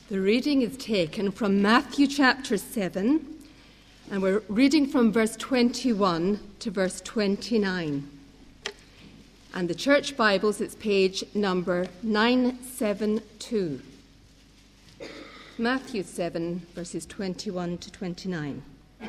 The reading is taken from Matthew chapter 7, and we're reading from verse 21 to verse 29. And the Church Bibles, it's page number 972. Matthew 7, verses 21 to 29.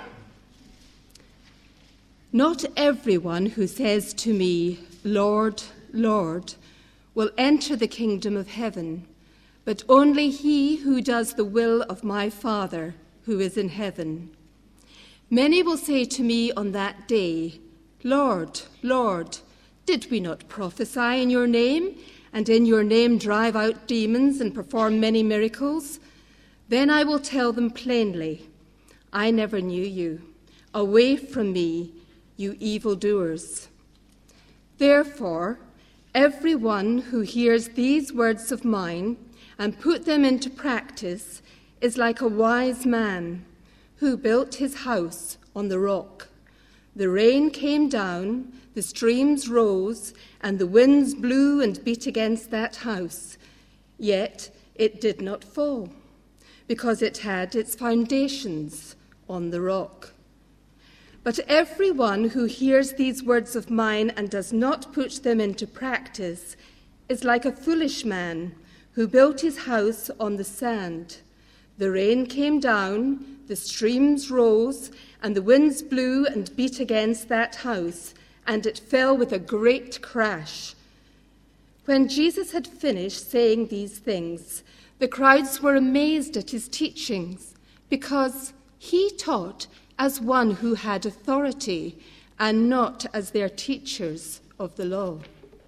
Not everyone who says to me, Lord, Lord, will enter the kingdom of heaven, but only he who does the will of my Father who is in heaven. Many will say to me on that day, Lord, Lord, did we not prophesy in your name, and in your name drive out demons and perform many miracles? Then I will tell them plainly, I never knew you. Away from me, you evildoers. Therefore, everyone who hears these words of mine and put them into practice is like a wise man who built his house on the rock. The rain came down, the streams rose, and the winds blew and beat against that house. Yet it did not fall, because it had its foundations on the rock. But everyone who hears these words of mine and does not put them into practice is like a foolish man who built his house on the sand. The rain came down, the streams rose, and the winds blew and beat against that house, and it fell with a great crash. When Jesus had finished saying these things, the crowds were amazed at his teachings, because he taught as one who had authority and not as their teachers of the law.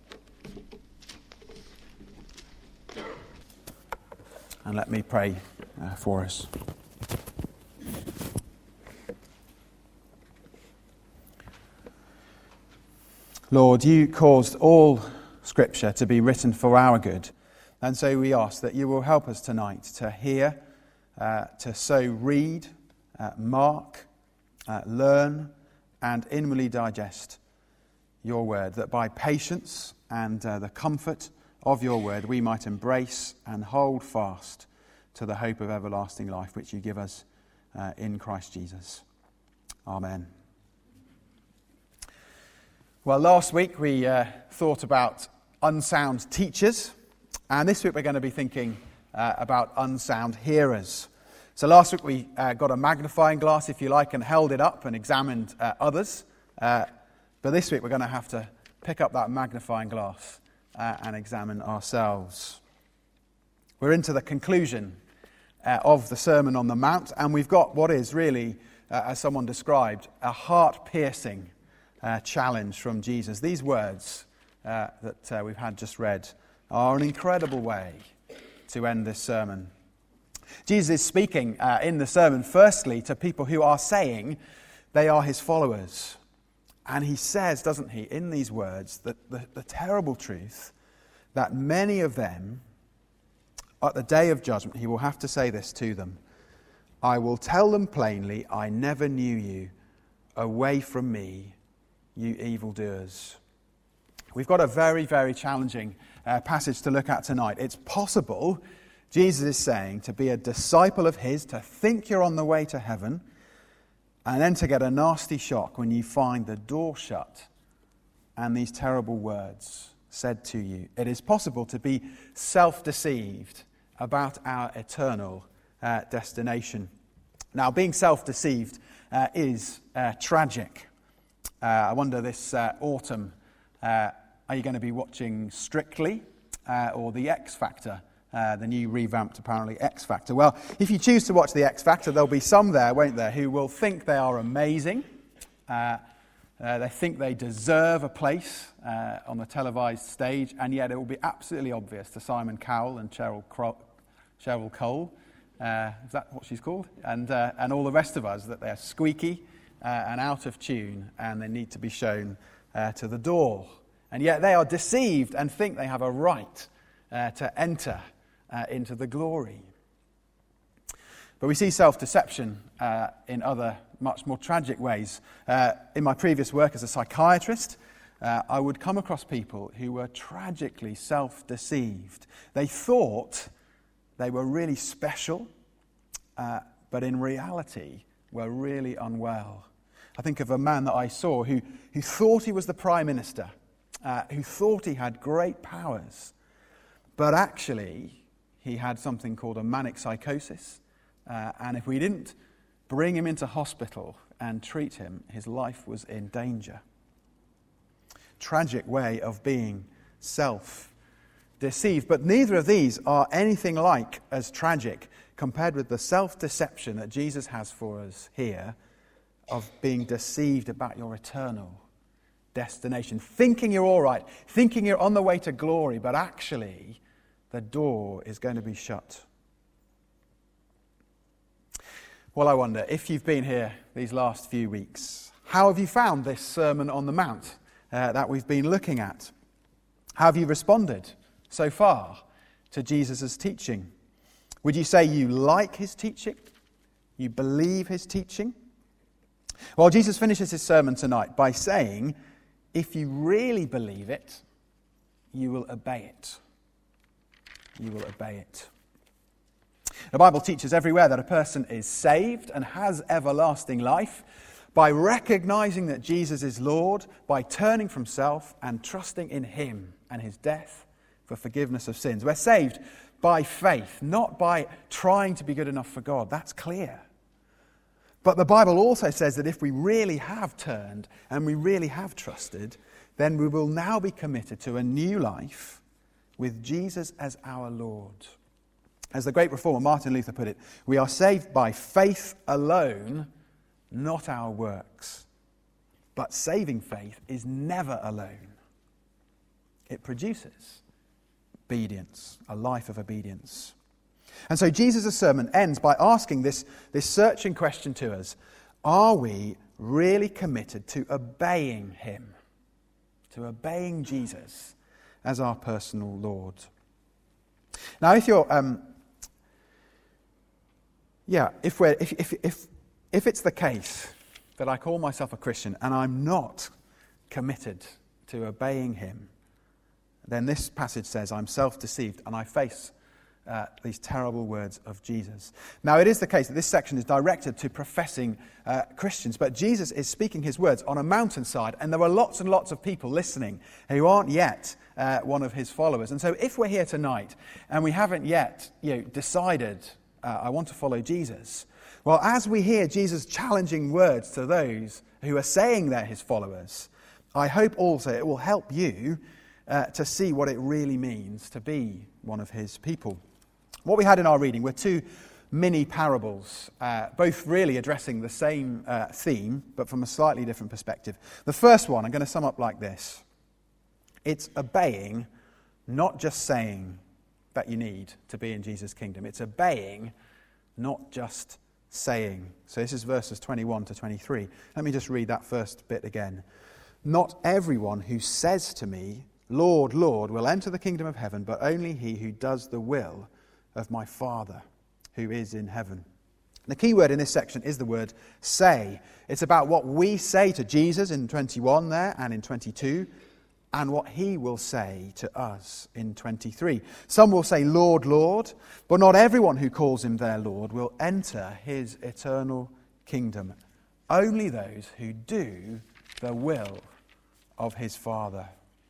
And let me pray for us. Lord, you caused all Scripture to be written for our good, and so we ask that you will help us tonight to hear, to so read, mark, learn, and inwardly digest your word, that by patience and the comfort of your word we might embrace and hold fast to the hope of everlasting life which you give us in Christ Jesus. Amen. Well, last week we thought about unsound teachers, and this week we're going to be thinking about unsound hearers. So last week we got a magnifying glass, if you like, and held it up and examined others. But this week we're going to have to pick up that magnifying glass and examine ourselves. We're into the conclusion of the Sermon on the Mount, and we've got what is really, as someone described, a heart-piercing challenge from Jesus. These words that we've had just read are an incredible way to end this sermon. Jesus is speaking in the sermon, firstly, to people who are saying they are his followers. And he says, doesn't he, in these words, that the terrible truth that many of them, at the day of judgment, he will have to say this to them, I will tell them plainly, I never knew you. Away from me, you evildoers. We've got a very, very challenging passage to look at tonight. It's possible, Jesus is saying, to be a disciple of his, to think you're on the way to heaven, and then to get a nasty shock when you find the door shut and these terrible words said to you. It is possible to be self-deceived about our eternal destination. Now, being self-deceived is tragic. I wonder this autumn, are you going to be watching Strictly or The X Factor? The new revamped, apparently, X Factor. Well, if you choose to watch the X Factor, there'll be some there, won't there, who will think they are amazing. They think they deserve a place on the televised stage, and yet it will be absolutely obvious to Simon Cowell and Cheryl Cole, is that what she's called? And all the rest of us, that they're squeaky and out of tune, and they need to be shown to the door. And yet they are deceived and think they have a right to enter into the glory. But we see self-deception in other much more tragic ways. In my previous work as a psychiatrist, I would come across people who were tragically self-deceived. They thought They were really special, but in reality were really unwell. I think of a man that I saw who thought he was the Prime Minister, who thought he had great powers, but actually he had something called a manic psychosis, and if we didn't bring him into hospital and treat him, his life was in danger. Tragic way of being self-deceived, but neither of these are anything like as tragic compared with the self-deception that Jesus has for us here of being deceived about your eternal destination, thinking you're all right, thinking you're on the way to glory, but actually the door is going to be shut. Well, I wonder, if you've been here these last few weeks, how have you found this Sermon on the Mount that we've been looking at? How have you responded so far to Jesus' teaching? Would you say you like his teaching? You believe his teaching? Well, Jesus finishes his sermon tonight by saying, if you really believe it, you will obey it. You will obey it. The Bible teaches everywhere that a person is saved and has everlasting life by recognizing that Jesus is Lord, by turning from self and trusting in him and his death for forgiveness of sins. We're saved by faith, not by trying to be good enough for God. That's clear. But the Bible also says that if we really have turned and we really have trusted, then we will now be committed to a new life with Jesus as our Lord. As the great reformer Martin Luther put it, we are saved by faith alone, not our works. But saving faith is never alone. It produces obedience, a life of obedience. And so Jesus' sermon ends by asking this searching question to us: are we really committed to obeying him, to obeying Jesus as our personal Lord? Now, if you're, if it's the case that I call myself a Christian and I'm not committed to obeying him, then this passage says I'm self-deceived and I face these terrible words of Jesus. Now, it is the case that this section is directed to professing Christians, but Jesus is speaking his words on a mountainside, and there are lots and lots of people listening who aren't yet one of his followers. And so if we're here tonight and we haven't yet decided, I want to follow Jesus, well, as we hear Jesus' challenging words to those who are saying they're his followers, I hope also it will help you to see what it really means to be one of his people. What we had in our reading were two mini parables, both really addressing the same theme, but from a slightly different perspective. The first one, I'm going to sum up like this. It's obeying, not just saying that you need to be in Jesus' kingdom. It's obeying, not just saying. So this is verses 21 to 23. Let me just read that first bit again. Not everyone who says to me, Lord, Lord, will enter the kingdom of heaven, but only he who does the will of my Father who is in heaven. The key word in this section is the word say. It's about what we say to Jesus in 21 there and in 22, and what he will say to us in 23. Some will say, Lord, Lord, but not everyone who calls him their Lord will enter his eternal kingdom. Only those who do the will of his Father.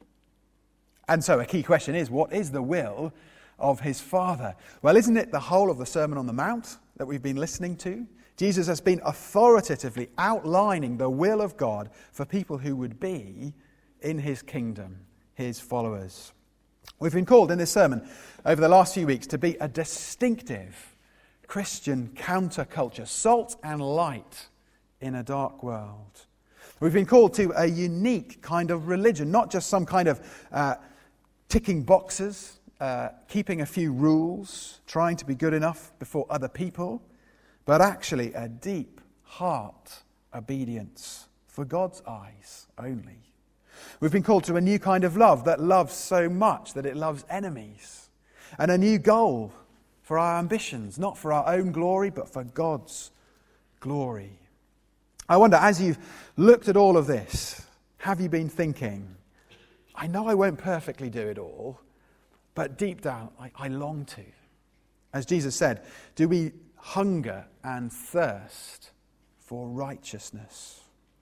And so a key question is, what is the will of his Father? Well, isn't it the whole of the Sermon on the Mount that we've been listening to? Jesus has been authoritatively outlining the will of God for people who would be in his kingdom, his followers. We've been called in this sermon over the last few weeks to be a distinctive Christian counterculture, salt and light in a dark world. We've been called to a unique kind of religion, not just some kind of ticking boxes, keeping a few rules, trying to be good enough before other people, but actually a deep heart obedience for God's eyes only. We've been called to a new kind of love that loves so much that it loves enemies, and a new goal for our ambitions, not for our own glory, but for God's glory. I wonder, as you've looked at all of this, have you been thinking, I know I won't perfectly do it all, but deep down, I long to. As Jesus said, do we hunger and thirst for righteousness?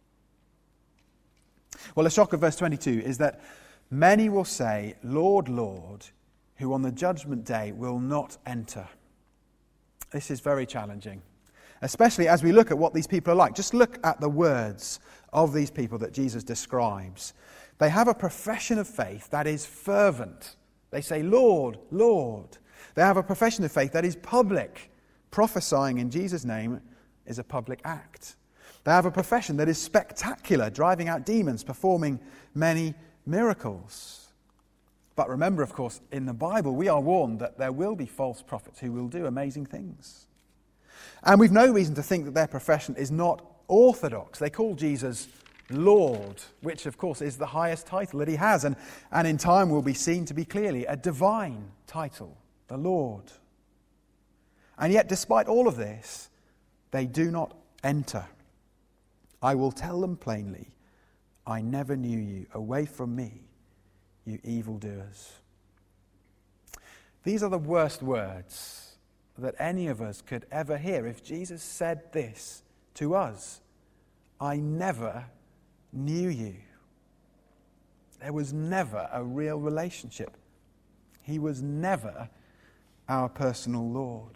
Well, the shock of verse 22 is that many will say, Lord, Lord, who on the judgment day will not enter. This is very challenging, especially as we look at what these people are like. Just look at the words of these people that Jesus describes. They have a profession of faith that is fervent. They say, Lord, Lord. They have a profession of faith that is public. Prophesying in Jesus' name is a public act. They have a profession that is spectacular, driving out demons, performing many miracles. But remember, of course, in the Bible, we are warned that there will be false prophets who will do amazing things. And we've no reason to think that their profession is not orthodox. They call Jesus Lord, which, of course, is the highest title that he has, and in time will be seen to be clearly a divine title, the Lord. And yet, despite all of this, they do not enter. I will tell them plainly, I never knew you. Away from me, you evildoers. These are the worst words that any of us could ever hear. If Jesus said this to us, I never knew you. There was never a real relationship. He was never our personal Lord.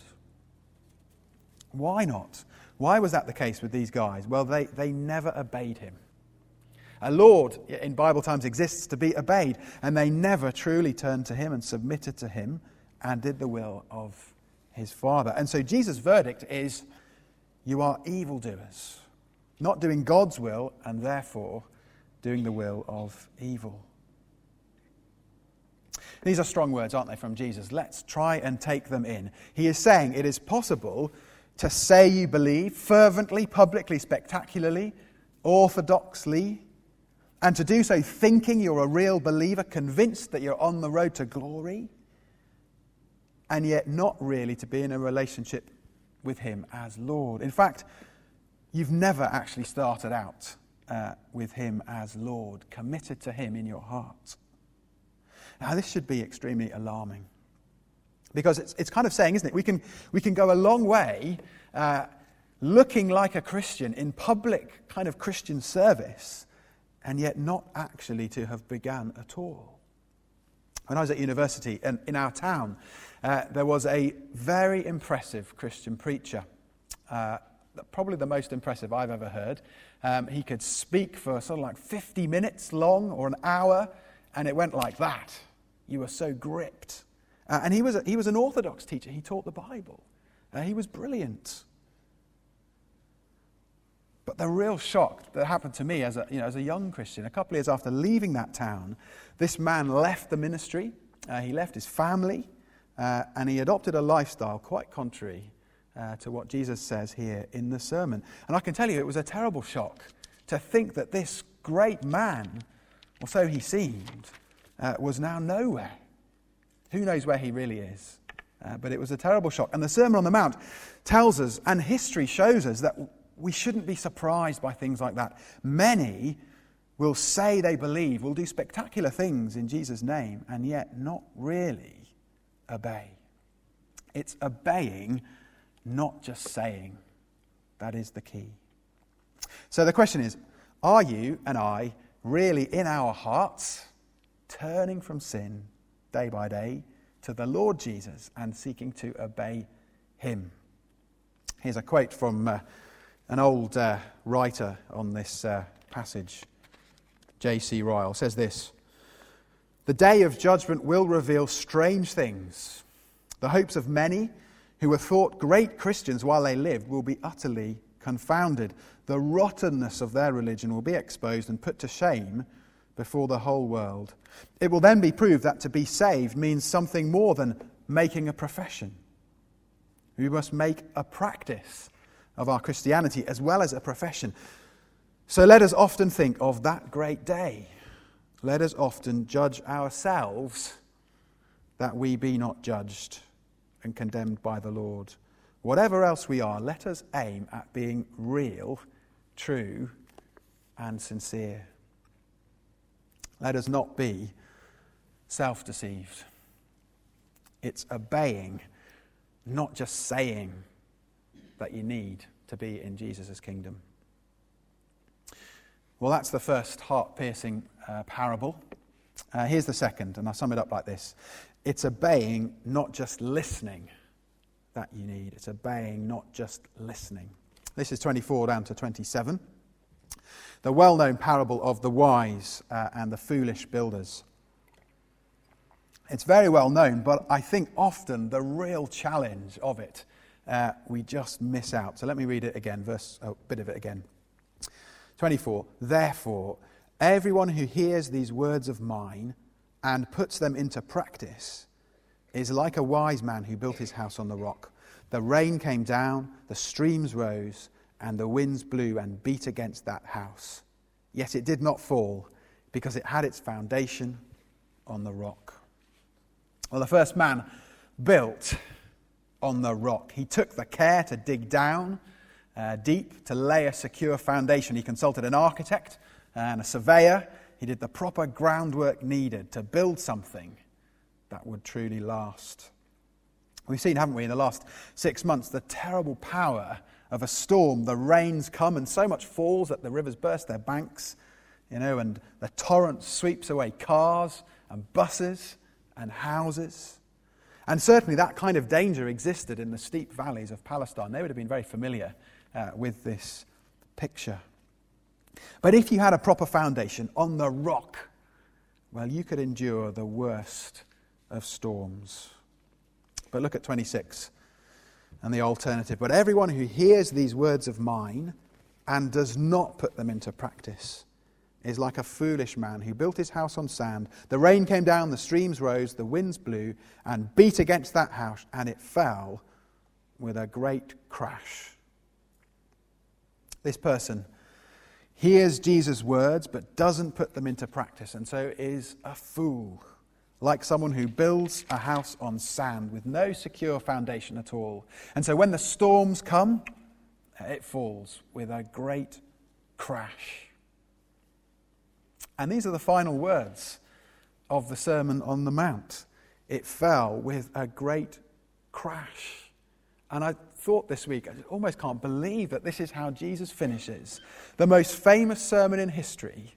Why not? Why was that the case with these guys? Well, they never obeyed him. A Lord in Bible times exists to be obeyed, and they never truly turned to him and submitted to him and did the will of his Father. And so Jesus' verdict is, you are evildoers, not doing God's will and therefore doing the will of evil. These are strong words, aren't they, from Jesus? Let's try and take them in. He is saying it is possible to say you believe fervently, publicly, spectacularly, orthodoxly, and to do so thinking you're a real believer, convinced that you're on the road to glory, and yet not really to be in a relationship with him as Lord. In fact, you've never actually started out with him as Lord, committed to him in your heart. Now, this should be extremely alarming, because it's kind of saying, isn't it, we can go a long way looking like a Christian in public kind of Christian service, and yet not actually to have begun at all. When I was at university in our town, there was a very impressive Christian preacher, probably the most impressive I've ever heard. He could speak for sort of like 50 minutes long or an hour, and it went like that. You were so gripped. And he was an Orthodox teacher. He taught the Bible. He was brilliant. But the real shock that happened to me as a young Christian, a couple of years after leaving that town, this man left the ministry, he left his family, and he adopted a lifestyle quite contrary to what Jesus says here in the sermon. And I can tell you, it was a terrible shock to think that this great man, or so he seemed, was now nowhere. Who knows where he really is? But it was a terrible shock. And the Sermon on the Mount tells us, and history shows us, that we shouldn't be surprised by things like that. Many will say they believe, will do spectacular things in Jesus' name, and yet not really obey. It's obeying, not just saying. That is the key. So the question is, are you and I really in our hearts turning from sin day by day to the Lord Jesus and seeking to obey him? Here's a quote from an old writer on this passage. J.C. Ryle says this: "The day of judgment will reveal strange things. The hopes of many who were thought great Christians while they lived will be utterly confounded. The rottenness of their religion will be exposed and put to shame before the whole world. It will then be proved that to be saved means something more than making a profession. We must make a practice of our Christianity as well as a profession. So let us often think of that great day. Let us often judge ourselves, that we be not judged and condemned by the Lord. Whatever else we are, let us aim at being real, true, and sincere. Let us not be self-deceived. It's obeying, not just saying that you need to be in Jesus' kingdom. Well, that's the first heart-piercing parable. Here's the second, and I'll sum it up like this. It's obeying, not just listening, that you need. It's obeying, not just listening. This is 24 down to 27. The well-known parable of the wise and the foolish builders. It's very well known, but I think often the real challenge of it, we just miss out. So let me read it again, a bit of it again. 24, therefore, everyone who hears these words of mine and puts them into practice is like a wise man who built his house on the rock. The rain came down, the streams rose, and the winds blew and beat against that house. Yet it did not fall, because it had its foundation on the rock. Well, the first man built on the rock. He took the care to dig down deep to lay a secure foundation. He consulted an architect and a surveyor. He did the proper groundwork needed to build something that would truly last. We've seen, haven't we, in the last 6 months, the terrible power of a storm. The rains come and so much falls that the rivers burst their banks, and the torrent sweeps away cars and buses and houses. And certainly that kind of danger existed in the steep valleys of Palestine. They would have been very familiar with this picture. But if you had a proper foundation on the rock, well, you could endure the worst of storms. But look at 26 and the alternative. But everyone who hears these words of mine and does not put them into practice is like a foolish man who built his house on sand. The rain came down, the streams rose, the winds blew and beat against that house, and it fell with a great crash. This person hears Jesus' words but doesn't put them into practice, and so is a fool, like someone who builds a house on sand with no secure foundation at all. And so when the storms come, it falls with a great crash. And these are the final words of the Sermon on the Mount. It fell with a great crash. And I thought this week, I almost can't believe that this is how Jesus finishes the most famous sermon in history.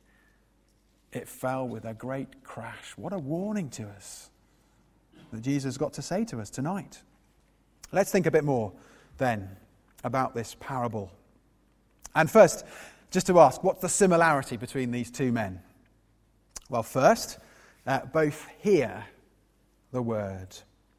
It fell with a great crash. What a warning to us that Jesus got to say to us tonight. Let's think a bit more then about this parable. And first, just to ask, what's the similarity between these two men? Well, first, both hear the word.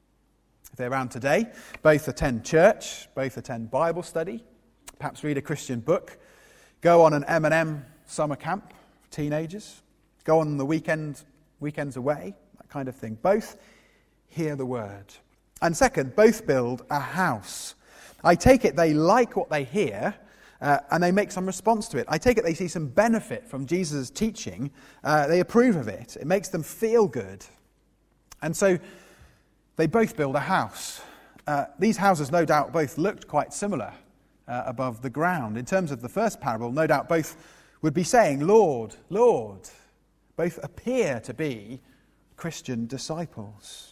If they're around today, both attend church, both attend Bible study, perhaps read a Christian book, go on an M&M summer camp for teenagers, go on the weekends away, that kind of thing. Both hear the word. And second, both build a house. I take it they like what they hear, and they make some response to it. I take it they see some benefit from Jesus' teaching. They approve of it. It makes them feel good. And so they both build a house. These houses, no doubt, both looked quite similar above the ground. In terms of the first parable, no doubt both would be saying, Lord, Lord. Both appear to be Christian disciples.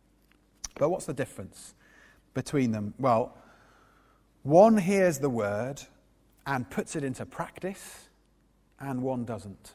But what's the difference between them? Well, one hears the word and puts it into practice, and one doesn't.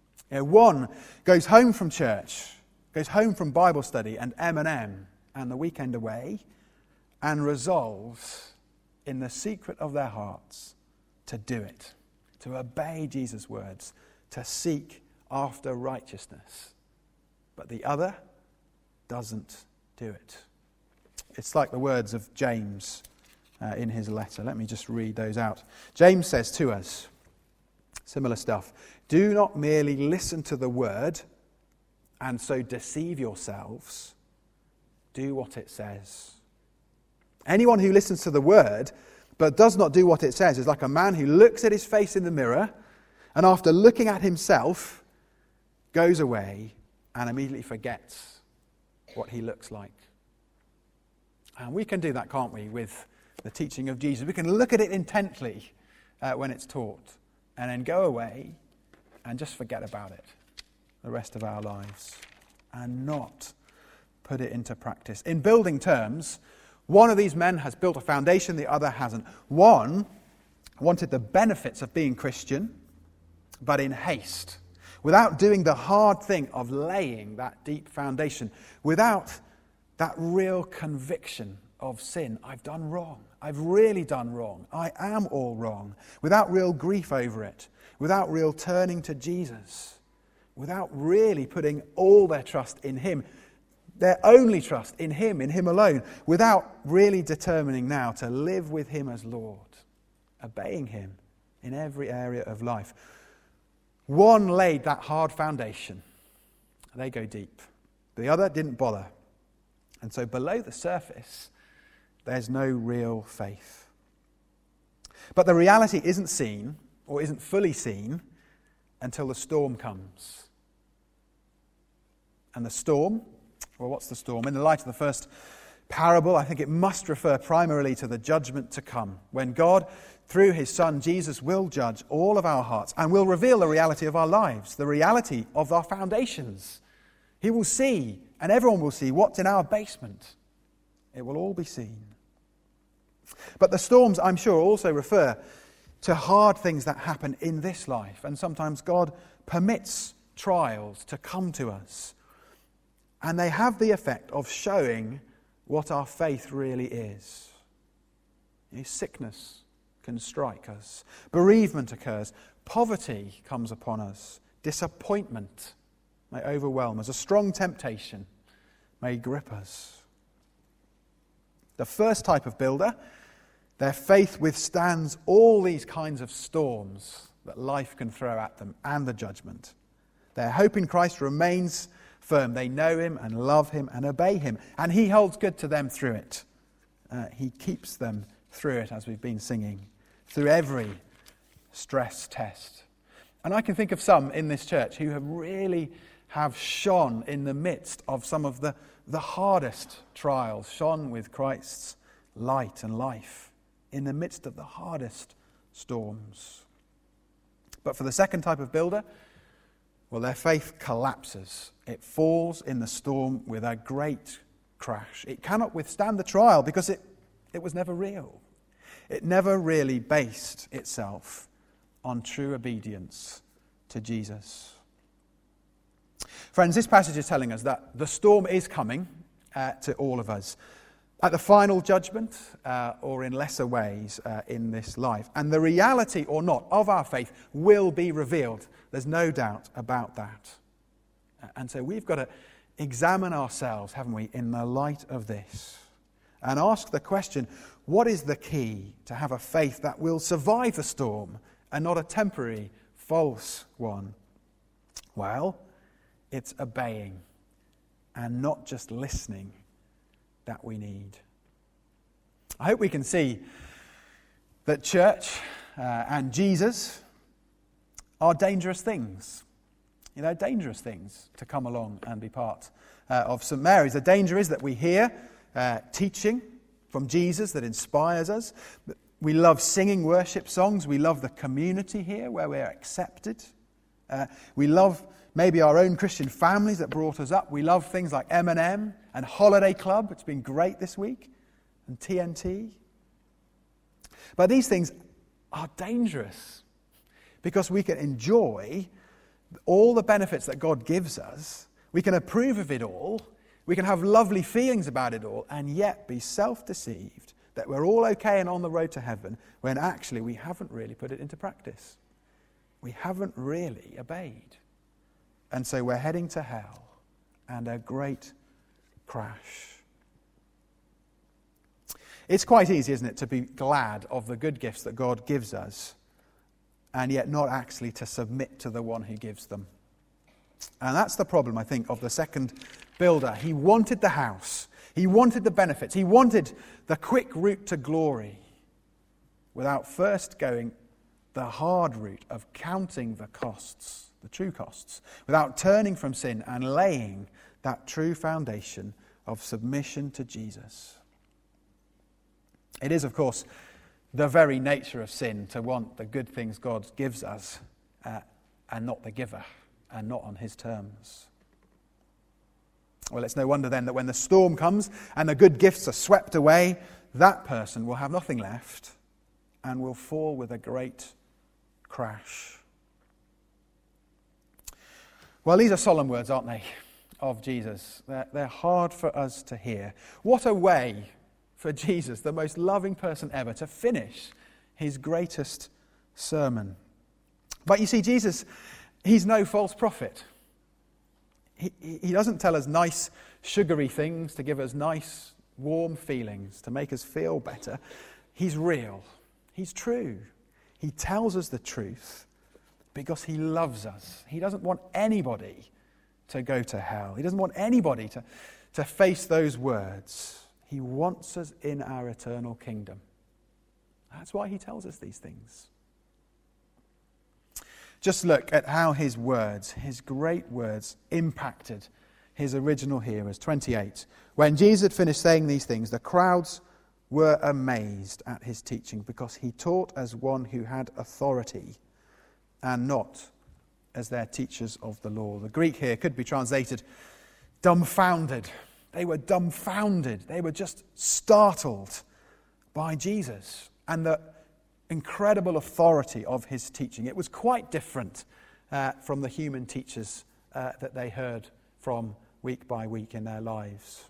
One goes home from church, goes home from Bible study and M&M and the weekend away, and resolves in the secret of their hearts to do it, to obey Jesus' words, to seek after righteousness. But the other doesn't do it. It's like the words of James in his letter. Let me just read those out. James says to us, similar stuff, do not merely listen to the word and so deceive yourselves. Do what it says. Anyone who listens to the word but does not do what it says is like a man who looks at his face in the mirror and after looking at himself goes away and immediately forgets what he looks like. And we can do that, can't we, with the teaching of Jesus? We can look at it intently when it's taught and then go away and just forget about it the rest of our lives and not put it into practice. In building terms, One of these men has built a foundation, the other hasn't. One wanted the benefits of being Christian, but in haste, without doing the hard thing of laying that deep foundation, without that real conviction of sin. I've done wrong. I've really done wrong. I am all wrong. Without real grief over it, without real turning to Jesus, without really putting all their trust in him, their only trust in him alone, without really determining now to live with him as Lord, obeying him in every area of life. One laid that hard foundation. They go deep. The other didn't bother. And so below the surface, there's no real faith. But the reality isn't seen, or isn't fully seen, until the storm comes. And the storm, well, what's the storm? In the light of the first parable, I think it must refer primarily to the judgment to come, when God, through his Son Jesus, will judge all of our hearts and will reveal the reality of our lives, the reality of our foundations. He will see, and everyone will see, what's in our basement. It will all be seen. But the storms, I'm sure, also refer to hard things that happen in this life. And sometimes God permits trials to come to us. And they have the effect of showing what our faith really is. Sickness can strike us. Bereavement occurs. Poverty comes upon us. Disappointment may overwhelm us. A strong temptation may grip us. The first type of builder, their faith withstands all these kinds of storms that life can throw at them and the judgment. Their hope in Christ remains firm. They know him and love him and obey him. And he holds good to them through it. He keeps them through it, as we've been singing, through every stress test. And I can think of some in this church who have shone in the midst of some of the hardest trials, shone with Christ's light and life in the midst of the hardest storms. But for the second type of builder, well, their faith collapses. It falls in the storm with a great crash. It cannot withstand the trial because it was never real. It never really based itself on true obedience to Jesus. Friends, this passage is telling us that the storm is coming to all of us at the final judgment or in lesser ways in this life. And the reality or not of our faith will be revealed. There's no doubt about that. And so we've got to examine ourselves, haven't we, in the light of this and ask the question, what is the key to have a faith that will survive the storm and not a temporary, false one? Well, it's obeying and not just listening that we need. I hope we can see that church and Jesus are dangerous things. Dangerous things to come along and be part of St. Mary's. The danger is that we hear teaching from Jesus that inspires us. We love singing worship songs. We love the community here where we're accepted. We love maybe our own Christian families that brought us up. We love things like M&M and Holiday Club. It's been great this week. And TNT. But these things are dangerous because we can enjoy all the benefits that God gives us. We can approve of it all. We can have lovely feelings about it all and yet be self-deceived that we're all okay and on the road to heaven when actually we haven't really put it into practice. We haven't really obeyed. And so we're heading to hell and a great crash. It's quite easy, isn't it, to be glad of the good gifts that God gives us and yet not actually to submit to the one who gives them. And that's the problem, I think, of the second builder. He wanted the house. He wanted the benefits. He wanted the quick route to glory without first going the hard route of counting the costs, the true costs, without turning from sin and laying that true foundation of submission to Jesus. It is, of course, the very nature of sin to want the good things God gives us and not the giver and not on his terms. Well, it's no wonder then that when the storm comes and the good gifts are swept away, that person will have nothing left and will fall with a great crash. Well, these are solemn words, aren't they, of Jesus? They're hard for us to hear. What a way for Jesus, the most loving person ever, to finish his greatest sermon. But you see, Jesus, he's no false prophet. He doesn't tell us nice, sugary things to give us nice, warm feelings, to make us feel better. He's real. He's true. He tells us the truth because he loves us. He doesn't want anybody to go to hell. He doesn't want anybody to face those words. He wants us in our eternal kingdom. That's why he tells us these things. Just look at how his words, his great words, impacted his original hearers. 28. When Jesus had finished saying these things, the crowds were amazed at his teaching because he taught as one who had authority and not as their teachers of the law. The Greek here could be translated dumbfounded. They were dumbfounded. They were just startled by Jesus and the incredible authority of his teaching. It was quite different from the human teachers that they heard from week by week in their lives.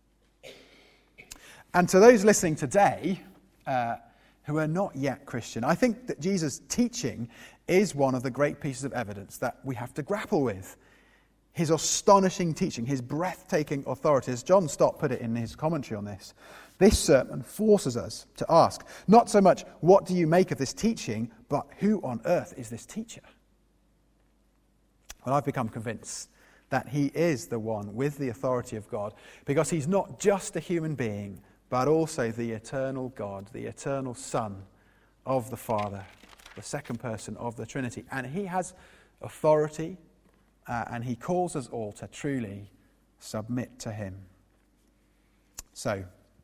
And to those listening today who are not yet Christian, I think that Jesus' teaching is one of the great pieces of evidence that we have to grapple with. His astonishing teaching, his breathtaking authority, as John Stott put it in his commentary on this. This sermon forces us to ask, not so much, what do you make of this teaching, but who on earth is this teacher? Well, I've become convinced that he is the one with the authority of God, because he's not just a human being, but also the eternal God, the eternal Son of the Father, the second person of the Trinity. And he has authority, and he calls us all to truly submit to him. So,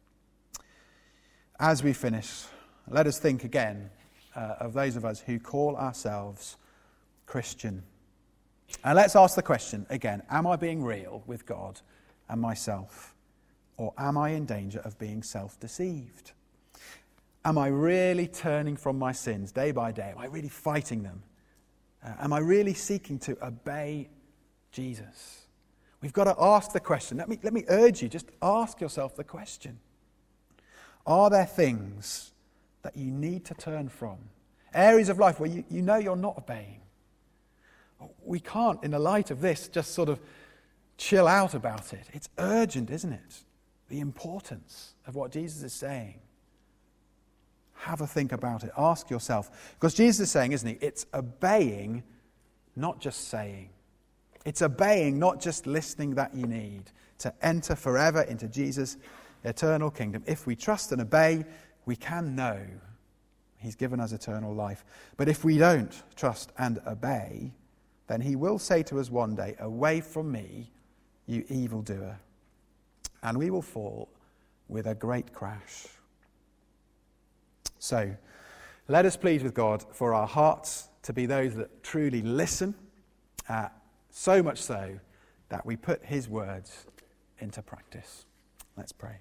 as we finish, let us think again of those of us who call ourselves Christian. And let's ask the question again, am I being real with God and myself? Or am I in danger of being self-deceived? Am I really turning from my sins day by day? Am I really fighting them? Am I really seeking to obey Jesus? We've got to ask the question. Let me urge you, just ask yourself the question. Are there things that you need to turn from? Areas of life where you know you're not obeying? We can't, in the light of this, just sort of chill out about it. It's urgent, isn't it? The importance of what Jesus is saying. Have a think about it. Ask yourself. Because Jesus is saying, isn't he? It's obeying, not just saying. It's obeying, not just listening, that you need to enter forever into Jesus' eternal kingdom. If we trust and obey, we can know he's given us eternal life. But if we don't trust and obey, then he will say to us one day, "Away from me, you evildoer." And we will fall with a great crash. So, let us plead with God for our hearts to be those that truly listen, so much so that we put his words into practice. Let's pray.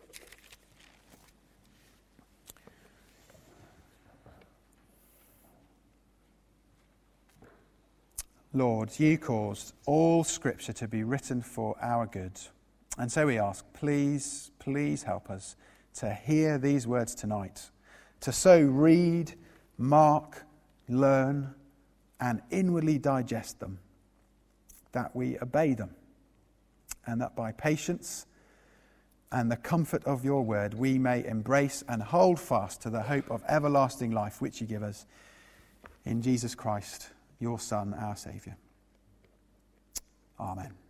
Lord, you caused all Scripture to be written for our good. And so we ask, please, please help us to hear these words tonight, to so read, mark, learn, and inwardly digest them, that we obey them, and that by patience and the comfort of your word we may embrace and hold fast to the hope of everlasting life which you give us in Jesus Christ, your Son, our Saviour. Amen.